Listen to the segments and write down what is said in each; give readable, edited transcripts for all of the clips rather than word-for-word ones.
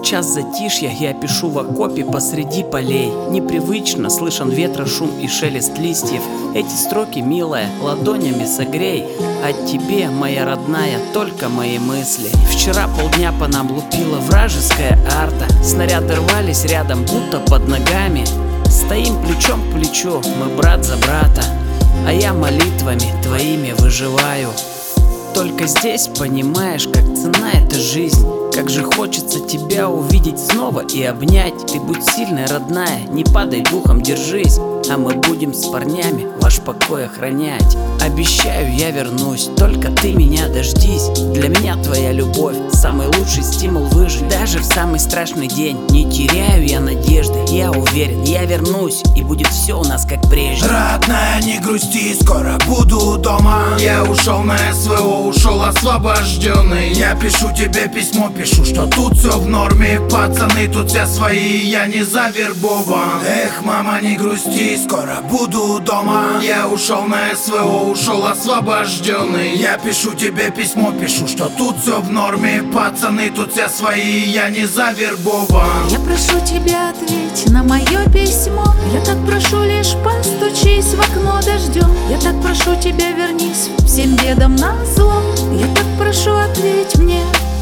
час затишья я пишу в окопе посреди полей. Непривычно слышен ветра шум и шелест листьев. Эти строки, милая, ладонями согрей. О тебе, моя родная, только мои мысли. Вчера полдня по нам лупила вражеская арта. Снаряды рвались рядом, будто под ногами. Стоим плечом к плечу, мы брат за брата. А я молитвами твоими выживаю. Только здесь понимаешь, как ценна эта жизнь. Как же хочется тебя увидеть снова и обнять. Ты будь сильной, родная, не падай духом, держись. А мы будем с парнями ваш покой охранять. Обещаю, я вернусь, только ты меня дождись. Для меня твоя любовь самый лучший стимул выжить. Даже в самый страшный день не теряю я надежды. Я уверен, я вернусь, и будет все у нас как прежде. Родная, не грусти, скоро буду дома. Я ушел на СВО, ушел освобожденный. Я пишу тебе письмо, пишу, что тут все в норме. Пацаны тут все свои, я не завербован. Эх, мама, не грусти, скоро буду дома. Я ушел на СВО, ушел освобожденный. Я пишу тебе письмо, пишу, что тут все в норме. Пацаны тут все свои, я не завербован. Я прошу тебя, ответь на мое письмо. Я так прошу, лишь постучись в окно дождем. Я так прошу тебя, вернись всем бедам назло. Я так прошу, ответь мне.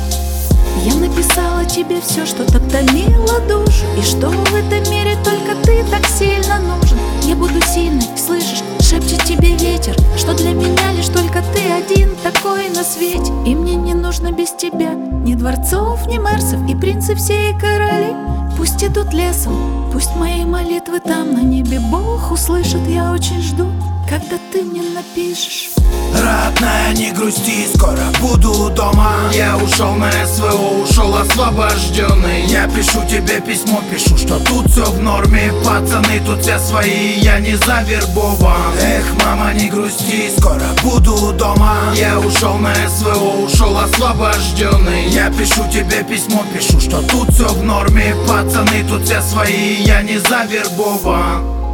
Я написала тебе все, что так томило душу, и что в этом мире только ты так сильно нужен. Я буду сильной, слышишь, шепчет тебе ветер, что для меня лишь только ты один такой на свете. И мне не нужно без тебя ни дворцов, ни мерсов, и принцы все, и короли. Пусть идут лесом, пусть мои молитвы там на небе Бог услышит. Я очень жду, когда ты мне напишешь. Родная, не грусти, скоро буду дома. Я ушел на СВО, ушел освобожденный. Я пишу тебе письмо, пишу, что тут все в норме. Пацаны тут все свои, я не завербован. Эх, мама, не грусти, скоро буду дома. Я ушел на СВО, ушел освобожденный. Я пишу тебе письмо, пишу, что тут все в норме. Пацаны тут все свои, я не завербован.